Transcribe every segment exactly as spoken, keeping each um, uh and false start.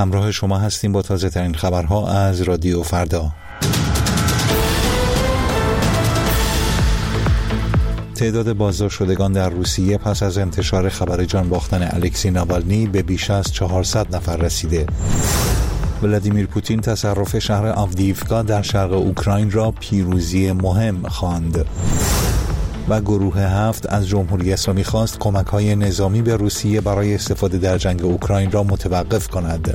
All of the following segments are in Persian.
همراه شما هستیم با تازه ترین خبرها از رادیو فردا. تعداد بازداشت شدگان در روسیه پس از انتشار خبر جان باختن الکسی ناوالنی به بیش از چهارصد نفر رسیده. ولادیمیر پوتین تصرف شهر آودیوکا در شرق اوکراین را پیروزی مهم خواند. و گروه هفت از جمهوری اسلامی خواست کمک‌های نظامی به روسیه برای استفاده در جنگ اوکراین را متوقف کند.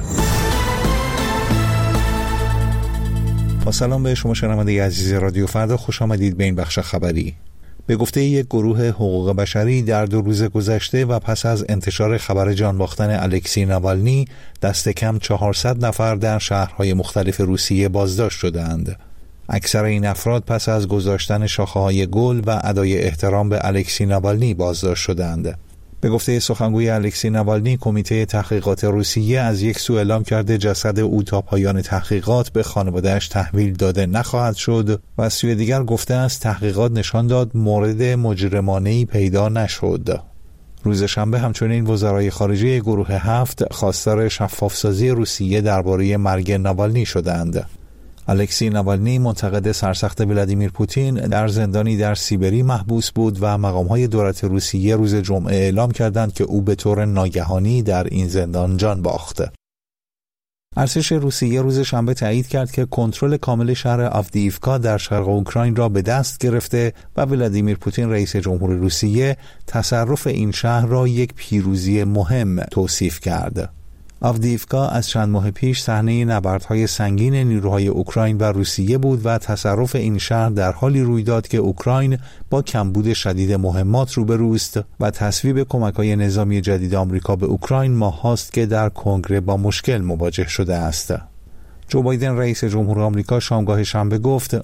با سلام به شما شنونده عزیز رادیو فردا، خوش آمدید به این بخش خبری. به گفته یک گروه حقوق بشری در دو روز گذشته و پس از انتشار خبر جان باختن الکسی ناوالنی، دست کم چهارصد نفر در شهرهای مختلف روسیه بازداشت شدند. اکثر این افراد پس از گذاشتن شاخه‌های گل و ادای احترام به الکسی ناوالنی بازداشت شدند. به گفته سخنگوی الکسی ناوالنی، کمیته تحقیقات روسیه از یک سو اعلام کرده جسد او تا پایان تحقیقات به خانواده‌اش تحویل داده نخواهد شد و از سوی دیگر گفته است تحقیقات نشان داد مورد مجرمانه‌ای پیدا نشد. روز شنبه همچنین وزرای خارجه گروه هفت خواستار شفافسازی روسیه درباره مرگ ناوالنی شدند. الکسی ناوالنی منتقد سرسخت ولادیمیر پوتین در زندانی در سیبری محبوس بود و مقام‌های دولت روسیه روز جمعه اعلام کردند که او به طور ناگهانی در این زندان جان باخت. ارتش روسیه روز شنبه تایید کرد که کنترل کامل شهر آودیوکا در شرق اوکراین را به دست گرفته و ولادیمیر پوتین رئیس جمهور روسیه تصرف این شهر را یک پیروزی مهم توصیف کرد. آودیوکا از چند ماه پیش صحنه نبردهای سنگین نیروهای اوکراین و روسیه بود و تصرف این شهر در حالی روی داد که اوکراین با کمبود شدید مهمات روبروست و تصویب کمک‌های نظامی جدید آمریکا به اوکراین ماه‌هاست که در کنگره با مشکل مواجه شده است. جو بایدن رئیس جمهور آمریکا شامگاه شنبه گفت: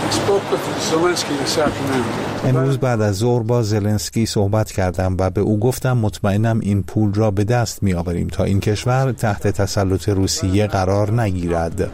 امروز بعد از ظهر با زلنسکی صحبت کردم و به او گفتم مطمئنم این پول را به دست می آوریم تا این کشور تحت تسلط روسیه قرار نگیرد.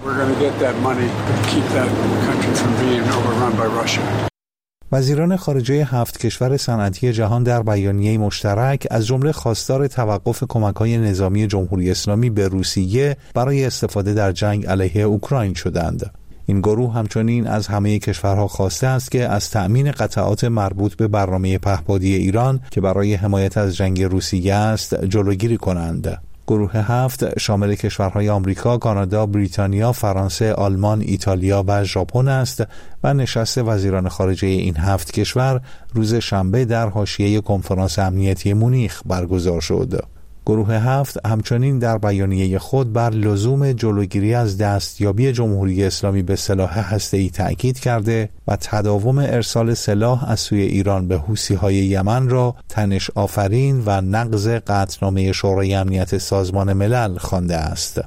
وزیران خارجه هفت کشور صنعتی جهان در بیانیه مشترک از جمله خواستار توقف کمک‌های نظامی جمهوری اسلامی به روسیه برای استفاده در جنگ علیه اوکراین شدند. این گروه همچنین از همه کشورها خواسته است که از تأمین قطعات مربوط به برنامه پهپادی ایران که برای حمایت از جنگ روسیه است جلوگیری کنند. گروه هفت شامل کشورهای آمریکا، کانادا، بریتانیا، فرانسه، آلمان، ایتالیا و ژاپن است و نشست وزیران خارجه این هفت کشور روز شنبه در حاشیه کنفرانس امنیتی مونیخ برگزار شد. گروه هفت همچنین در بیانیه خود بر لزوم جلوگیری از دستیابی جمهوری اسلامی به سلاح هسته‌ای تأکید کرده و تداوم ارسال سلاح از سوی ایران به حوثی‌های یمن را تنش آفرین و نقض قطعنامه شورای امنیت سازمان ملل خوانده است.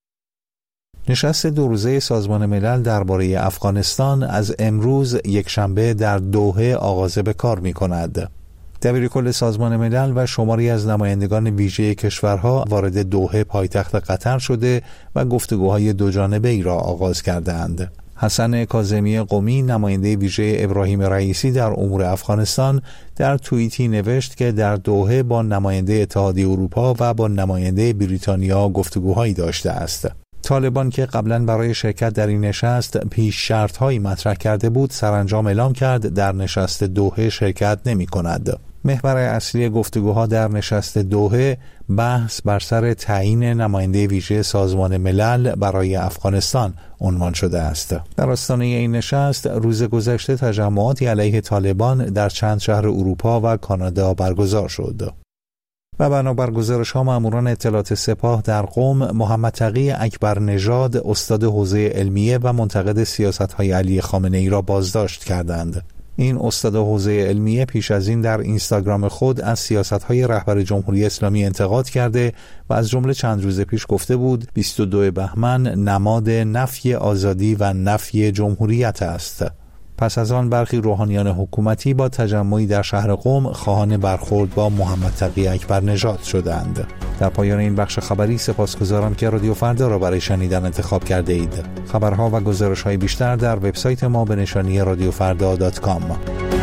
نشست دو روزه سازمان ملل درباره افغانستان از امروز یکشنبه در دوحه آغاز به کار می‌کند. دبیرکل سازمان ملل و شماری از نمایندگان ویژه کشورها وارد دوحه پایتخت قطر شده و گفتگوهای دوجانبه ای را آغاز کردند. حسن کاظمی قمی، نماینده ویژه ابراهیم رئیسی در امور افغانستان، در توییتی نوشت که در دوحه با نماینده اتحادیه اروپا و با نماینده بریتانیا گفتگوهایی داشته است. طالبان که قبلا برای شرکت در این نشست پیش شرط‌هایی مطرح کرده بود، سرانجام اعلام کرد در نشست دوحه شرکت نمی‌کند. محور اصلی گفتگوها در نشست دوحه بحث بر سر تعیین نماینده ویژه سازمان ملل برای افغانستان عنوان شده است. در آستانه این نشست روز گذشته تجمعاتی علیه طالبان در چند شهر اروپا و کانادا برگزار شد. و بنابر گزارش‌ها ماموران اطلاعات سپاه در قم محمد تقی اکبر نژاد، استاد حوزه علمیه و منتقد سیاست‌های علی خامنه‌ای را بازداشت کردند. این استاد حوزه علمیه پیش از این در اینستاگرام خود از سیاست‌های رهبر جمهوری اسلامی انتقاد کرده و از جمله چند روز پیش گفته بود بیست و دوم بهمن نماد نفی آزادی و نفی جمهوریت است. پس از آن برخی روحانیان حکومتی با تجمعی در شهر قم خواهان برخورد با محمد تقی اکبر نژاد شدند. در پایان این بخش خبری سپاسگزارم که رادیو فردا را برای شنیدن انتخاب کرده اید. خبرها و گزارش‌های بیشتر در وبسایت ما به نشانی رادیو فردا دات کام.